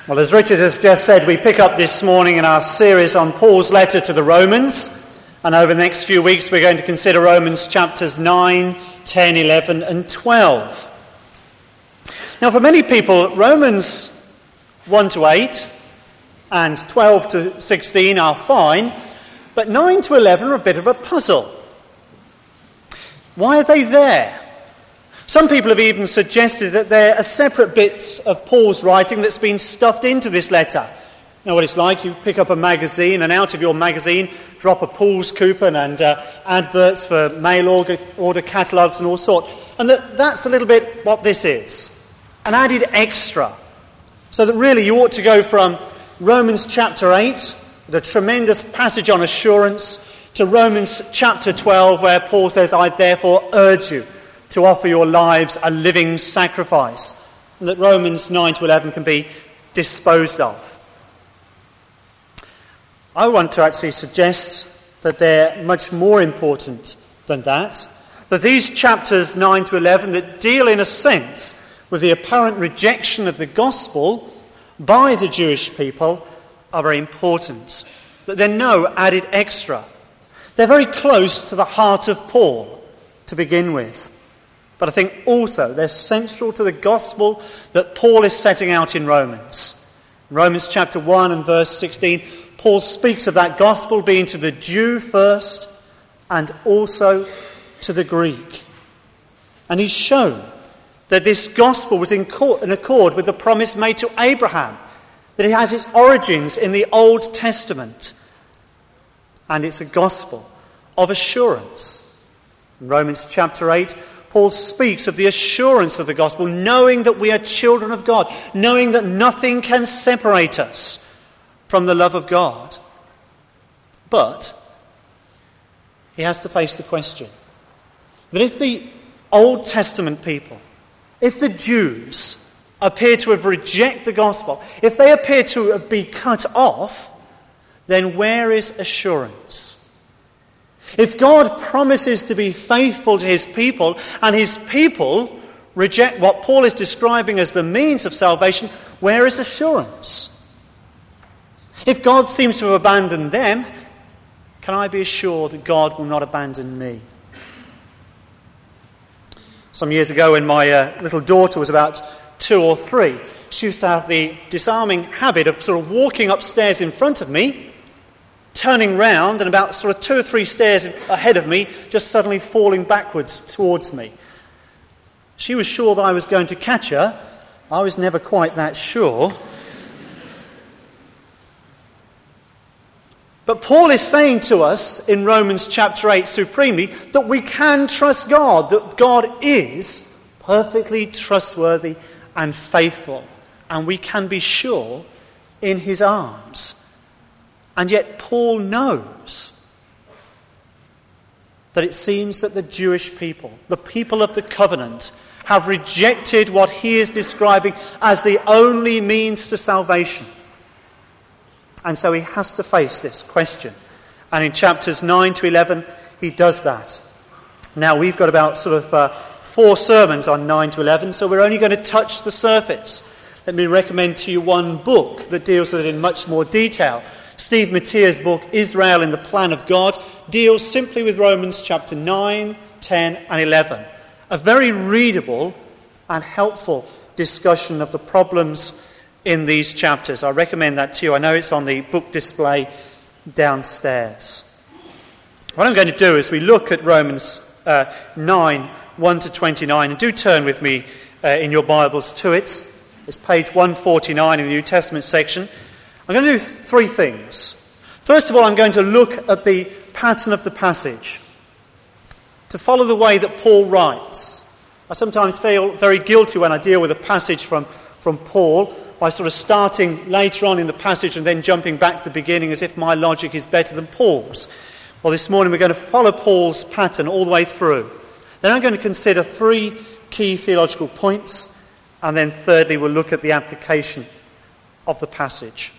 Well, as Richard has just said, we pick up this morning in our series on Paul's letter to the Romans. And over the next few weeks, we're going to consider Romans chapters 9, 10, 11, and 12. Now, for many people, Romans 1 to 8 and 12 to 16 are fine, but 9 to 11 are a bit of a puzzle. Why are they there? Some people have even suggested that they're separate bits of Paul's writing that's been stuffed into this letter. You know what it's like? You pick up a magazine and out of your magazine drop a Paul's coupon and adverts for mail order catalogues and all sorts. And that's a little bit what this is. An added extra. So that really you ought to go from Romans chapter 8, the tremendous passage on assurance, to Romans chapter 12 where Paul says, I therefore urge you to offer your lives a living sacrifice. And that Romans 9 to 11 can be disposed of. I want to actually suggest that they're much more important than that. That these chapters 9 to 11 that deal in a sense with the apparent rejection of the gospel by the Jewish people are very important. That they're no added extra. They're very close to the heart of Paul to begin with. But I think also they're central to the gospel that Paul is setting out in Romans. In Romans chapter 1 and verse 16, Paul speaks of that gospel being to the Jew first and also to the Greek. And he's shown that this gospel was in accord with the promise made to Abraham, that it has its origins in the Old Testament. And it's a gospel of assurance. In Romans chapter 8, Paul speaks of the assurance of the gospel, knowing that we are children of God, knowing that nothing can separate us from the love of God. But he has to face the question that if the Old Testament people, if the Jews appear to have rejected the gospel, if they appear to be cut off, then where is assurance? If God promises to be faithful to his people, and his people reject what Paul is describing as the means of salvation, where is assurance? If God seems to have abandoned them, can I be assured that God will not abandon me? Some years ago when my little daughter was about 2 or 3, she used to have the disarming habit of sort of walking upstairs in front of me, turning round and about sort of 2 or 3 stairs ahead of me, just suddenly falling backwards towards me. She was sure that I was going to catch her. I was never quite that sure. But Paul is saying to us in Romans chapter 8 supremely that we can trust God, that God is perfectly trustworthy and faithful, and we can be sure in his arms. And yet Paul knows that it seems that the Jewish people, the people of the covenant, have rejected what he is describing as the only means to salvation. And so he has to face this question. And in chapters 9 to 11, he does that. Now, we've got about sort of 4 sermons on 9 to 11, so we're only going to touch the surface. Let me recommend to you one book that deals with it in much more detail. Steve Mattia's book, Israel in the Plan of God, deals simply with Romans chapter 9, 10 and 11. A very readable and helpful discussion of the problems in these chapters. I recommend that to you. I know it's on the book display downstairs. What I'm going to do is we look at Romans 9, 1 to 29, and do turn with me in your Bibles to it. It's page 149 in the New Testament section. I'm going to do 3 things. First of all, I'm going to look at the pattern of the passage, to follow the way that Paul writes. I sometimes feel very guilty when I deal with a passage from Paul by sort of starting later on in the passage and then jumping back to the beginning as if my logic is better than Paul's. Well, this morning we're going to follow Paul's pattern all the way through. Then I'm going to consider 3 key theological points, and then thirdly we'll look at the application of the passage.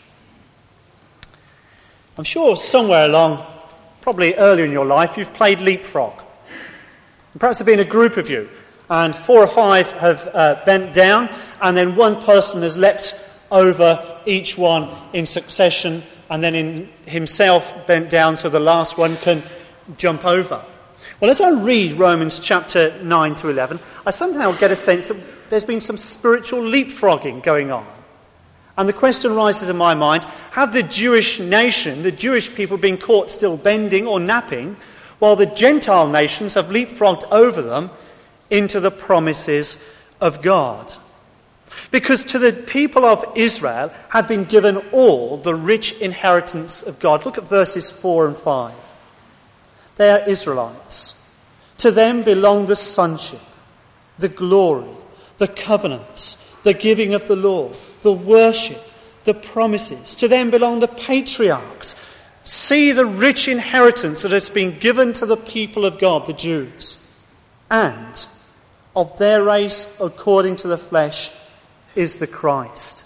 I'm sure somewhere along, probably earlier in your life, you've played leapfrog. And perhaps there have been a group of you, and 4 or 5 have bent down, and then one person has leapt over each one in succession, and then in himself bent down so the last one can jump over. Well, as I read Romans chapter 9 to 11, I somehow get a sense that there's been some spiritual leapfrogging going on. And the question rises in my mind, have the Jewish nation, the Jewish people, been caught still bending or napping, while the Gentile nations have leapfrogged over them into the promises of God? Because to the people of Israel had been given all the rich inheritance of God. Look at verses 4 and 5. They are Israelites. To them belong the sonship, the glory, the covenants, the giving of the law, the worship, the promises. To them belong the patriarchs. See the rich inheritance that has been given to the people of God, the Jews. And of their race, according to the flesh, is the Christ.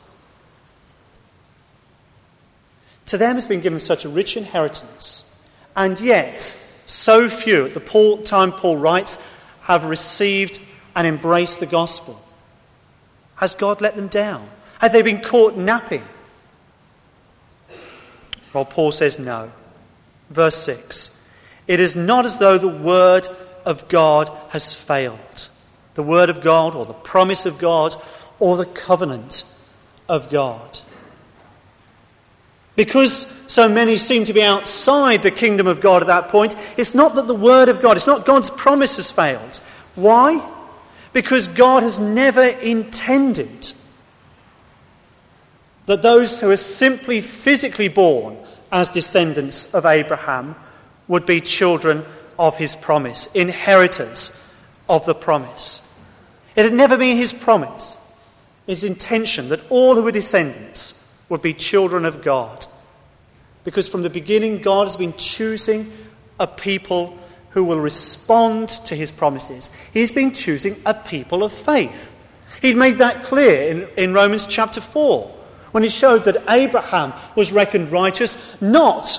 To them has been given such a rich inheritance, and yet so few, at the time Paul writes, have received and embraced the gospel. Has God let them down? Have they been caught napping? Well, Paul says no. Verse 6. It is not as though the word of God has failed. The word of God, or the promise of God, or the covenant of God. Because so many seem to be outside the kingdom of God at that point, it's not that the word of God, it's not God's promise has failed. Why? Because God has never intended that those who are simply physically born as descendants of Abraham would be children of his promise, inheritors of the promise. It had never been his promise, his intention, that all who were descendants would be children of God. Because from the beginning, God has been choosing a people who will respond to his promises. He's been choosing a people of faith. He'd made that clear in Romans chapter 4, when he showed that Abraham was reckoned righteous not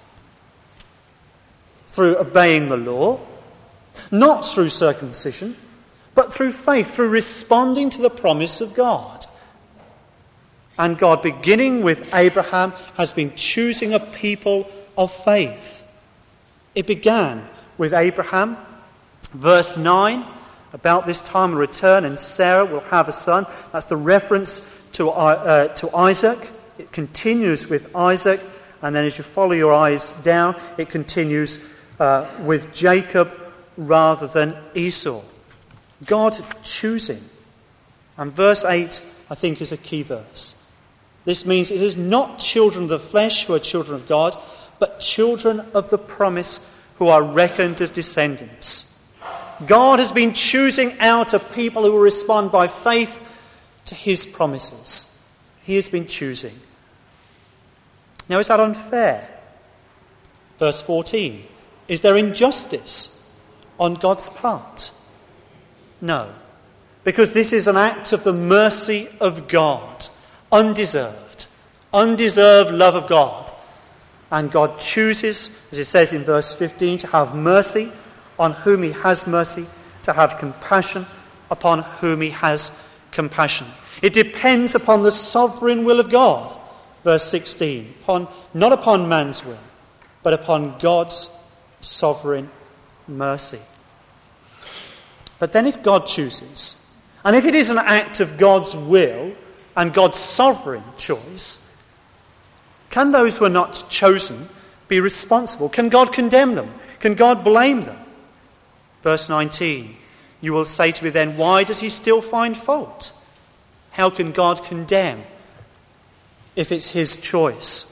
through obeying the law, not through circumcision, but through faith, through responding to the promise of God. And God, beginning with Abraham, has been choosing a people of faith. It began with Abraham. Verse 9, about this time will return and Sarah will have a son. That's the reference to Isaac. It continues with Isaac, and then as you follow your eyes down, it continues with Jacob rather than Esau. God choosing. And verse 8, I think, is a key verse. This means it is not children of the flesh who are children of God, but children of the promise who are reckoned as descendants. God has been choosing out a people who will respond by faith to his promises. He has been choosing. Now, is that unfair? Verse 14. Is there injustice on God's part? No. Because this is an act of the mercy of God. Undeserved love of God. And God chooses, as it says in verse 15, to have mercy on whom he has mercy, to have compassion upon whom he has compassion. It depends upon the sovereign will of God. Verse 16, not upon man's will, but upon God's sovereign mercy. But then if God chooses, and if it is an act of God's will and God's sovereign choice, can those who are not chosen be responsible? Can God condemn them? Can God blame them? Verse 19, you will say to me then, why does he still find fault? How can God condemn if it's his choice?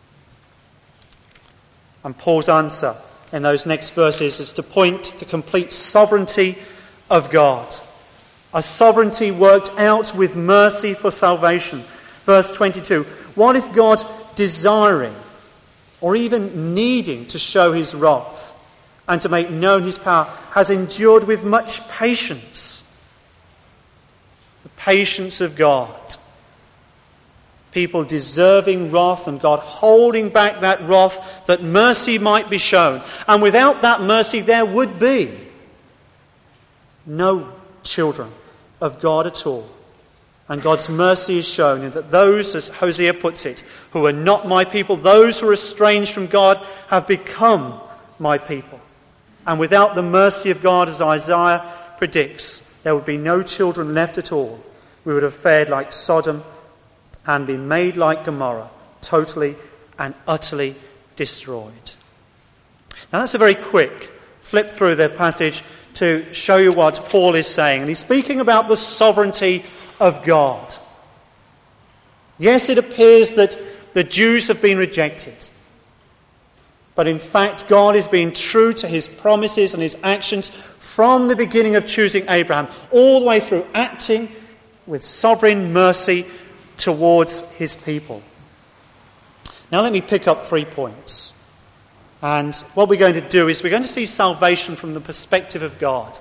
And Paul's answer in those next verses is to point to the complete sovereignty of God. A sovereignty worked out with mercy for salvation. Verse 22, what if God, desiring or even needing to show his wrath and to make known his power, has endured with much patience the patience of God? People deserving wrath and God holding back that wrath that mercy might be shown. And without that mercy there would be no children of God at all. And God's mercy is shown in that those, as Hosea puts it, who are not my people, those who are estranged from God, have become my people. And without the mercy of God, as Isaiah predicts, there would be no children left at all. We would have fared like Sodom and been made like Gomorrah, totally and utterly destroyed. Now that's a very quick flip through the passage to show you what Paul is saying. And he's speaking about the sovereignty of God. Yes, it appears that the Jews have been rejected. But in fact, God is being true to his promises and his actions from the beginning of choosing Abraham, all the way through, acting with sovereign mercy towards his people. Now let me pick up 3 points. And what we're going to do is we're going to see salvation from the perspective of God.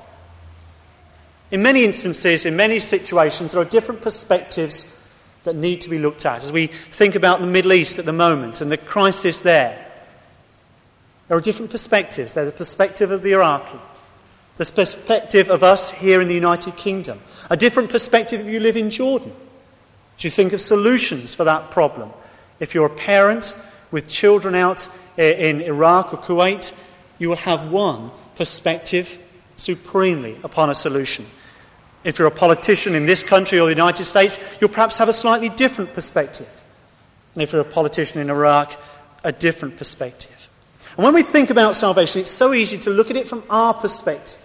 In many instances, in many situations, there are different perspectives that need to be looked at. As we think about the Middle East at the moment and the crisis there, there are different perspectives. There's the perspective of the Iraqi, the perspective of us here in the United Kingdom, a different perspective if you live in Jordan. Do you think of solutions for that problem? If you're a parent with children out in Iraq or Kuwait, you will have one perspective supremely upon a solution. If you're a politician in this country or the United States, you'll perhaps have a slightly different perspective. And if you're a politician in Iraq, a different perspective. And when we think about salvation, it's so easy to look at it from our perspective.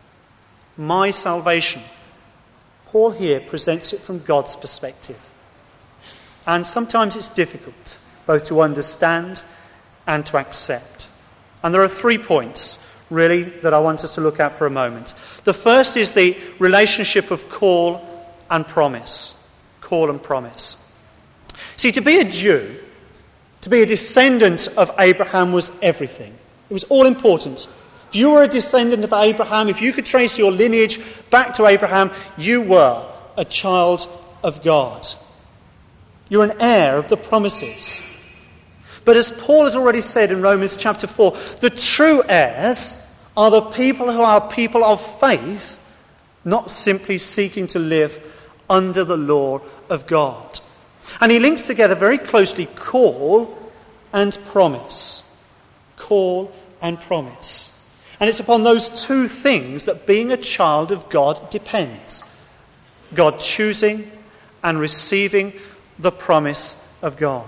My salvation. Paul here presents it from God's perspective. And sometimes it's difficult both to understand and to accept. And there are 3 points, really, that I want us to look at for a moment. The first is the relationship of call and promise. Call and promise. See, to be a Jew, to be a descendant of Abraham was everything. It was all important. If you were a descendant of Abraham, if you could trace your lineage back to Abraham, you were a child of God. You're an heir of the promises. But as Paul has already said in Romans chapter 4, the true heirs are the people who are people of faith, not simply seeking to live under the law of God. And he links together very closely call and promise. Call and promise. And it's upon those 2 things that being a child of God depends. God choosing and receiving the promise of God.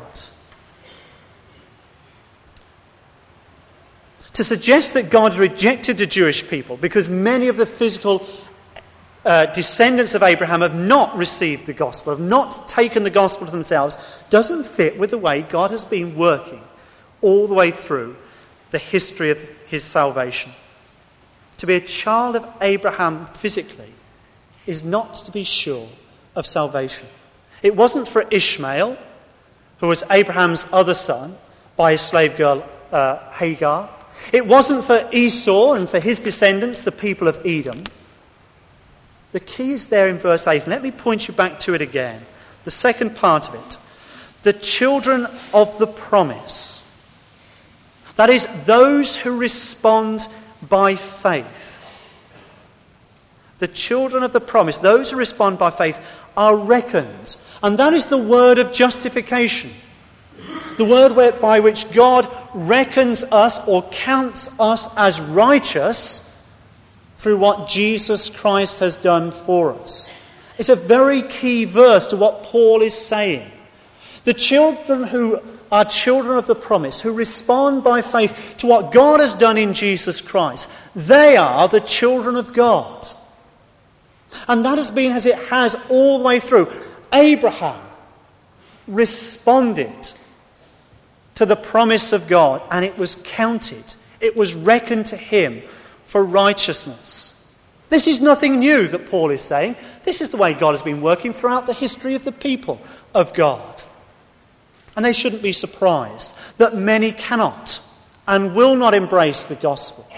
To suggest that God's rejected the Jewish people because many of the physical descendants of Abraham have not received the gospel, have not taken the gospel to themselves, doesn't fit with the way God has been working all the way through the history of his salvation. To be a child of Abraham physically is not to be sure of salvation. It wasn't for Ishmael, who was Abraham's other son, by his slave girl Hagar. It wasn't for Esau and for his descendants, the people of Edom. The key is there in verse 8. Let me point you back to it again. The second part of it. The children of the promise. That is, those who respond by faith. The children of the promise, those who respond by faith, are reckoned. And that is the word of justification. The word by which God reckons us or counts us as righteous through what Jesus Christ has done for us. It's a very key verse to what Paul is saying. The children who are children of the promise, who respond by faith to what God has done in Jesus Christ, they are the children of God. And that has been as it has all the way through. Abraham responded to the promise of God, and it was counted. It was reckoned to him for righteousness. This is nothing new that Paul is saying. This is the way God has been working throughout the history of the people of God. And they shouldn't be surprised that many cannot and will not embrace the gospel.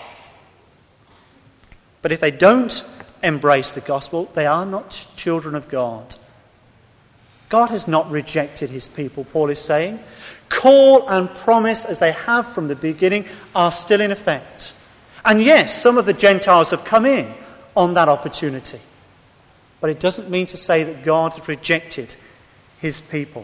But if they don't embrace the gospel, they are not children of God. God has not rejected his people, Paul is saying. Call and promise, as they have from the beginning, are still in effect. And yes, some of the Gentiles have come in on that opportunity. But it doesn't mean to say that God had rejected his people.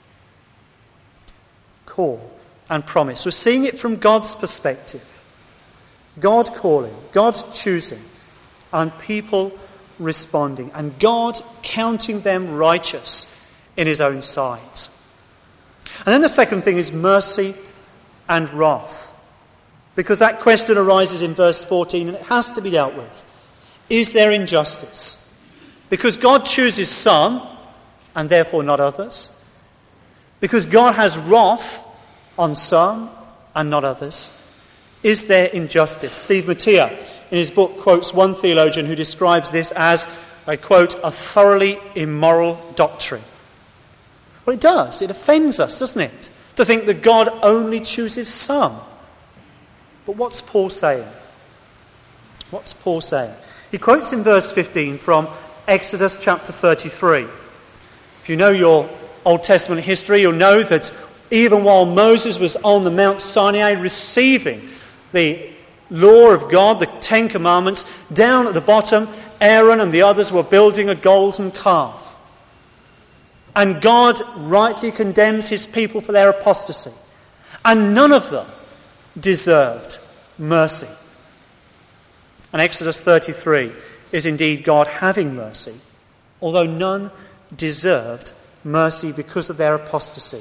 Call and promise. We're seeing it from God's perspective. God calling, God choosing, and people responding, and God counting them righteous in his own sight. And then the second thing is mercy and wrath. Because that question arises in verse 14, and it has to be dealt with. Is there injustice? Because God chooses some, and therefore not others. Because God has wrath on some, and not others. Is there injustice? Steve Mattia, in his book, quotes one theologian who describes this as, I quote, a thoroughly immoral doctrine. Well, it does. It offends us, doesn't it? To think that God only chooses some. But what's Paul saying? What's Paul saying? He quotes in verse 15 from Exodus chapter 33. If you know your Old Testament history, you'll know that even while Moses was on the Mount Sinai receiving the law of God, the Ten Commandments, down at the bottom, Aaron and the others were building a golden calf. And God rightly condemns his people for their apostasy. And none of them deserved mercy. And Exodus 33 is indeed God having mercy, although none deserved mercy because of their apostasy.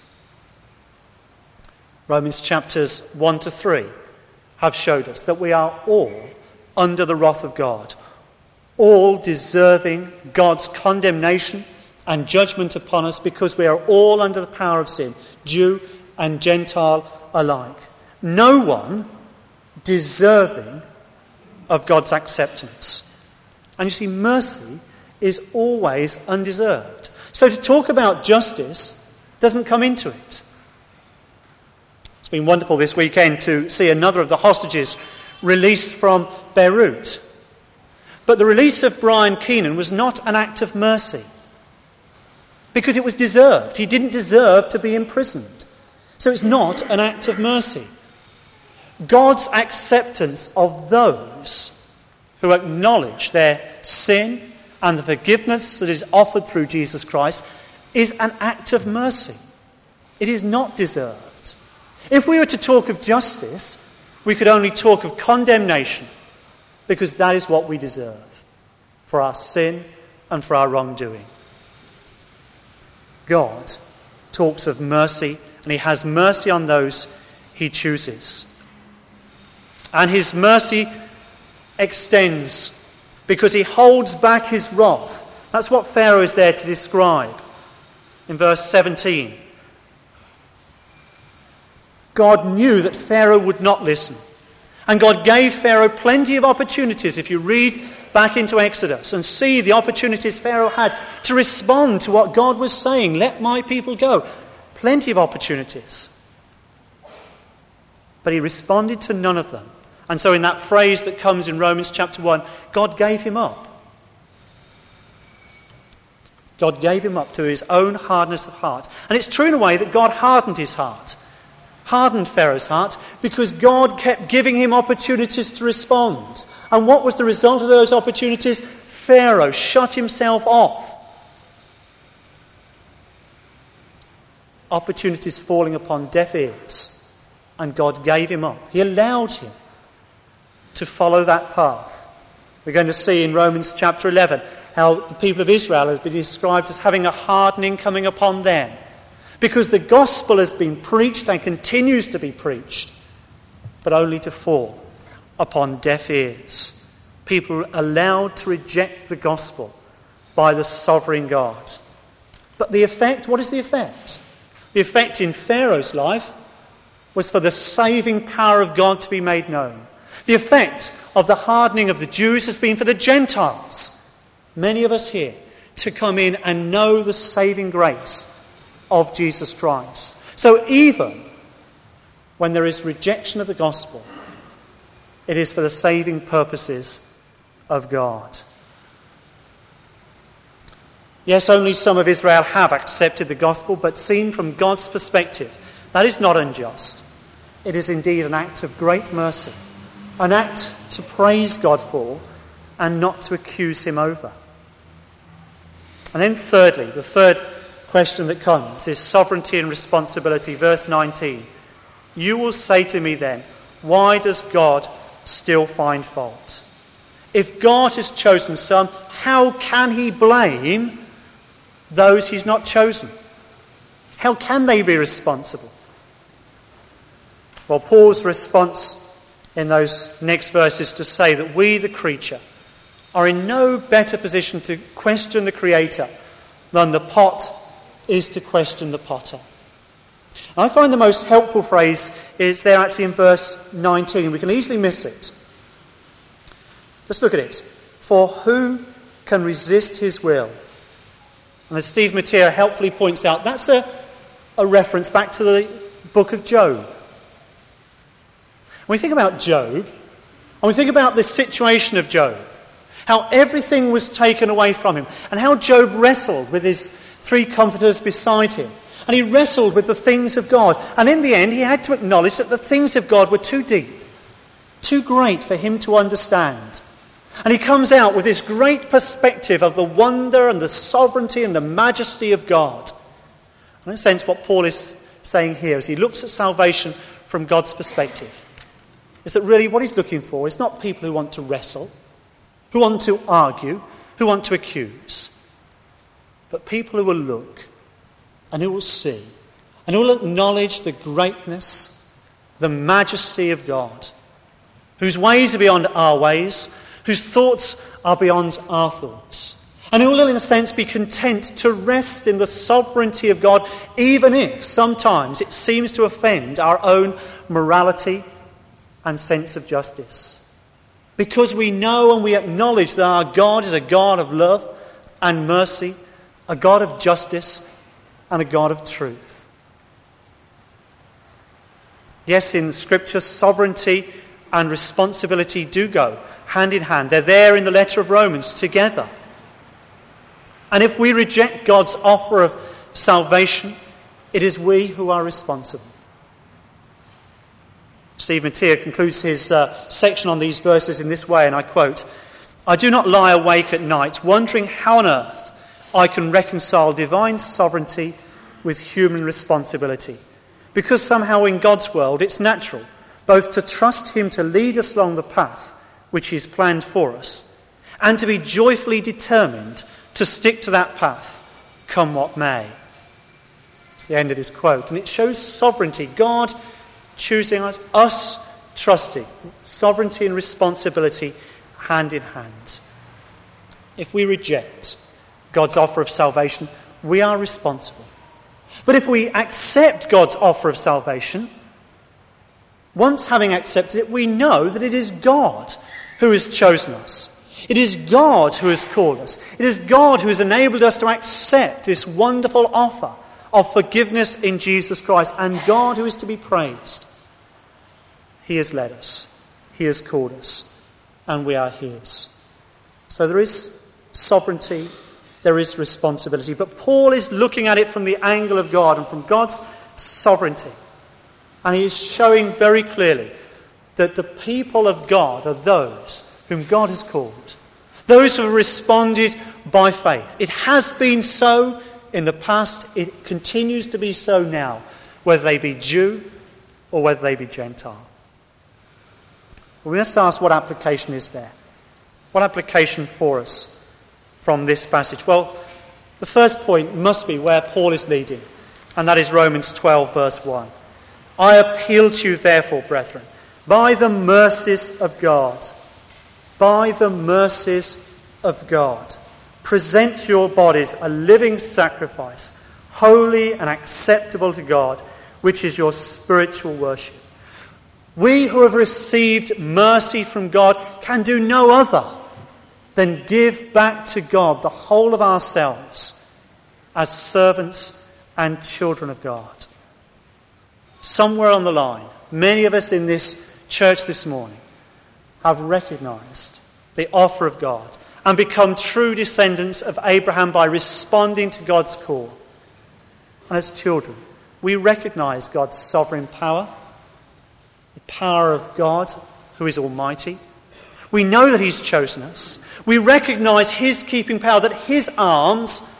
Romans chapters 1 to 3 have showed us that we are all under the wrath of God, all deserving God's condemnation and judgment upon us because we are all under the power of sin, Jew and Gentile alike. No one deserving of God's acceptance. And you see, mercy is always undeserved. So to talk about justice doesn't come into it. It's been wonderful this weekend to see another of the hostages released from Beirut. But the release of Brian Keenan was not an act of mercy, because it was deserved. He didn't deserve to be imprisoned. So it's not an act of mercy. God's acceptance of those who acknowledge their sin and the forgiveness that is offered through Jesus Christ is an act of mercy. It is not deserved. If we were to talk of justice, we could only talk of condemnation, because that is what we deserve for our sin and for our wrongdoing. God talks of mercy, and he has mercy on those he chooses. And his mercy extends because he holds back his wrath. That's what Pharaoh is there to describe in verse 17. God knew that Pharaoh would not listen. And God gave Pharaoh plenty of opportunities. If you read back into Exodus and see the opportunities Pharaoh had to respond to what God was saying, let my people go. Plenty of opportunities. But he responded to none of them. And so in that phrase that comes in Romans chapter 1, God gave him up. God gave him up to his own hardness of heart. And it's true in a way that God hardened his heart. Hardened Pharaoh's heart because God kept giving him opportunities to respond. And what was the result of those opportunities? Pharaoh shut himself off. Opportunities falling upon deaf ears. And God gave him up. He allowed him to follow that path. We're going to see in Romans chapter 11 how the people of Israel has been described as having a hardening coming upon them. Because the gospel has been preached and continues to be preached, but only to fall upon deaf ears. People allowed to reject the gospel by the sovereign God. But the effect, what is the effect? The effect in Pharaoh's life was for the saving power of God to be made known. The effect of the hardening of the Jews has been for the Gentiles, many of us here, to come in and know the saving grace of Jesus Christ. So even when there is rejection of the gospel, it is for the saving purposes of God. Yes, only some of Israel have accepted the gospel, but seen from God's perspective, that is not unjust. It is indeed an act of great mercy, an act to praise God for and not to accuse him over. And then thirdly, the third question that comes is sovereignty and responsibility. Verse 19. You will say to me then, why does God still find fault? If God has chosen some, how can he blame those he's not chosen? How can they be responsible? Well, Paul's response in those next verses to say that we, the creature, are in no better position to question the Creator than the pot is to question the potter. I find the most helpful phrase is there actually in verse 19. We can easily miss it. Let's look at it. For who can resist his will? And as Steve Mattia helpfully points out, that's a reference back to the book of Job. When we think about Job, and we think about the situation of Job, how everything was taken away from him, and how Job wrestled with his 3 comforters beside him. And he wrestled with the things of God. And in the end, he had to acknowledge that the things of God were too deep, too great for him to understand. And he comes out with this great perspective of the wonder and the sovereignty and the majesty of God. And in a sense, what Paul is saying here as he looks at salvation from God's perspective is that really what he's looking for is not people who want to wrestle, who want to argue, who want to accuse, but people who will look and who will see and who will acknowledge the greatness, the majesty of God, whose ways are beyond our ways, whose thoughts are beyond our thoughts, and who will, in a sense, be content to rest in the sovereignty of God, even if sometimes it seems to offend our own morality and sense of justice. Because we know and we acknowledge that our God is a God of love and mercy, a God of justice and a God of truth. Yes, in Scripture, sovereignty and responsibility do go hand in hand. They're there in the letter of Romans together. And if we reject God's offer of salvation, it is we who are responsible. Steve Mattia concludes his section on these verses in this way, and I quote, I do not lie awake at night wondering how on earth I can reconcile divine sovereignty with human responsibility, because somehow in God's world it's natural both to trust him to lead us along the path which he's planned for us, and to be joyfully determined to stick to that path, come what may. It's the end of his quote, and it shows sovereignty, God choosing us trusting, sovereignty and responsibility hand in hand. If we reject God's offer of salvation, we are responsible. But if we accept God's offer of salvation, once having accepted it, we know that it is God who has chosen us. It is God who has called us. It is God who has enabled us to accept this wonderful offer of forgiveness in Jesus Christ, and God who is to be praised. He has led us. He has called us, and we are his. So there is sovereignty, there is responsibility, but Paul is looking at it from the angle of God and from God's sovereignty. And he is showing very clearly that the people of God are those whom God has called, those who have responded by faith. It has been so in the past, it continues to be so now, whether they be Jew or whether they be Gentile. We must ask, what application is there? What application for us from this passage? Well, the first point must be where Paul is leading, and that is Romans 12, verse 1. I appeal to you, therefore, brethren, by the mercies of God, present your bodies a living sacrifice, holy and acceptable to God, which is your spiritual worship. We who have received mercy from God can do no other than give back to God the whole of ourselves as servants and children of God. Somewhere on the line, many of us in this church this morning have recognized the offer of God and become true descendants of Abraham by responding to God's call. And as children, we recognize God's sovereign power, the power of God who is almighty. We know that he's chosen us. We recognize his keeping power, that his arms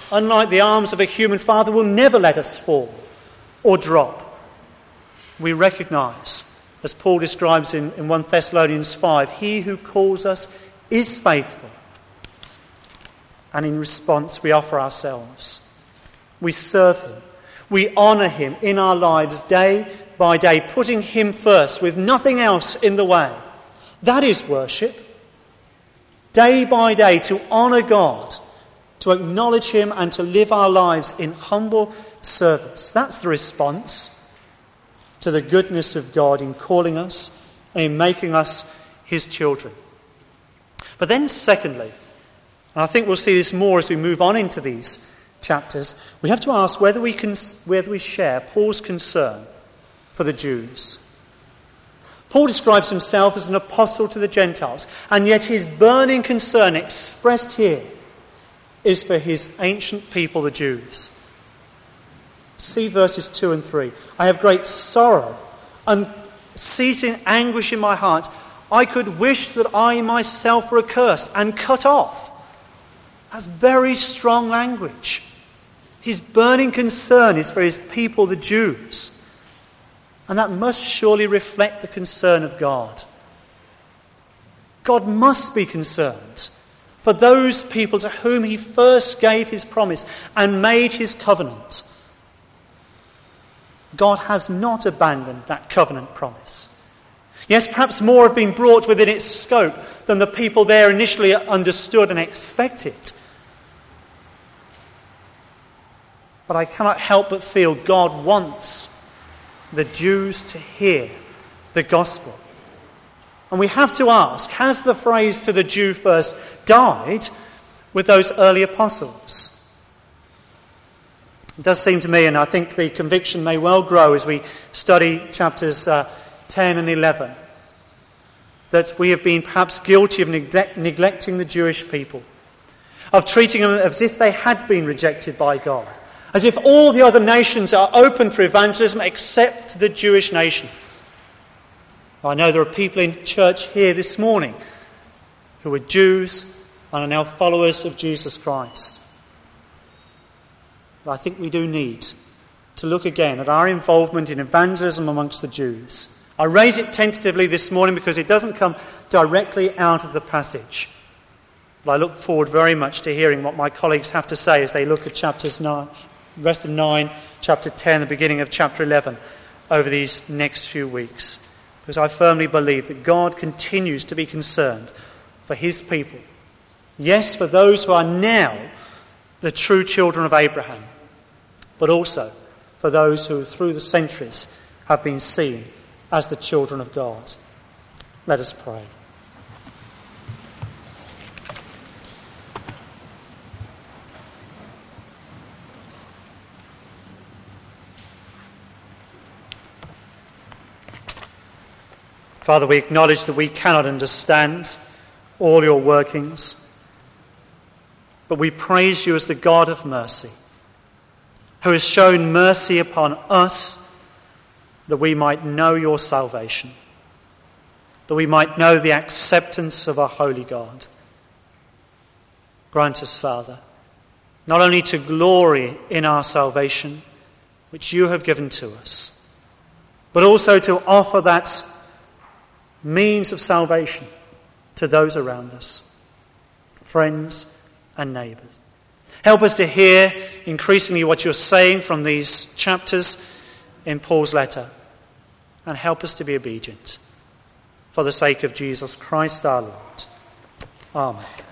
unlike the arms of a human father, will never let us fall or drop. We recognise, as Paul describes in 1 Thessalonians 5, he who calls us is faithful. And in response, we offer ourselves. We serve him. We honour him in our lives day by day, putting him first with nothing else in the way. That is worship. Day by day, to honour God, to acknowledge him and to live our lives in humble service. That's the response to the goodness of God in calling us and in making us his children. But then secondly, and I think we'll see this more as we move on into these chapters, we have to ask whether we share Paul's concern for the Jews. Paul describes himself as an apostle to the Gentiles, and yet his burning concern expressed here is for his ancient people, the Jews. See verses 2 and 3. I have great sorrow and ceasing anguish in my heart. I could wish that I myself were accursed and cut off. That's very strong language. His burning concern is for his people, the Jews. And that must surely reflect the concern of God. God must be concerned for those people to whom he first gave his promise and made his covenant. God has not abandoned that covenant promise. Yes, perhaps more have been brought within its scope than the people there initially understood and expected. But I cannot help but feel God wants the Jews to hear the gospel. And we have to ask, has the phrase to the Jew first died with those early apostles? It does seem to me, and I think the conviction may well grow as we study chapters 10 and 11, that we have been perhaps guilty of neglecting the Jewish people, of treating them as if they had been rejected by God, as if all the other nations are open for evangelism except the Jewish nation. I know there are people in church here this morning who are Jews and are now followers of Jesus Christ. But I think we do need to look again at our involvement in evangelism amongst the Jews. I raise it tentatively this morning because it doesn't come directly out of the passage. But I look forward very much to hearing what my colleagues have to say as they look at chapters 9, rest of 9, chapter 10, the beginning of chapter 11 over these next few weeks. Because I firmly believe that God continues to be concerned for his people. Yes, for those who are now the true children of Abraham, but also for those who through the centuries have been seen as the children of God. Let us pray. Father, we acknowledge that we cannot understand all your workings, but we praise you as the God of mercy, who has shown mercy upon us that we might know your salvation, that we might know the acceptance of our holy God. Grant us, Father, not only to glory in our salvation, which you have given to us, but also to offer that means of salvation to those around us, friends and neighbours. Help us to hear increasingly what you're saying from these chapters in Paul's letter, and help us to be obedient for the sake of Jesus Christ our Lord. Amen.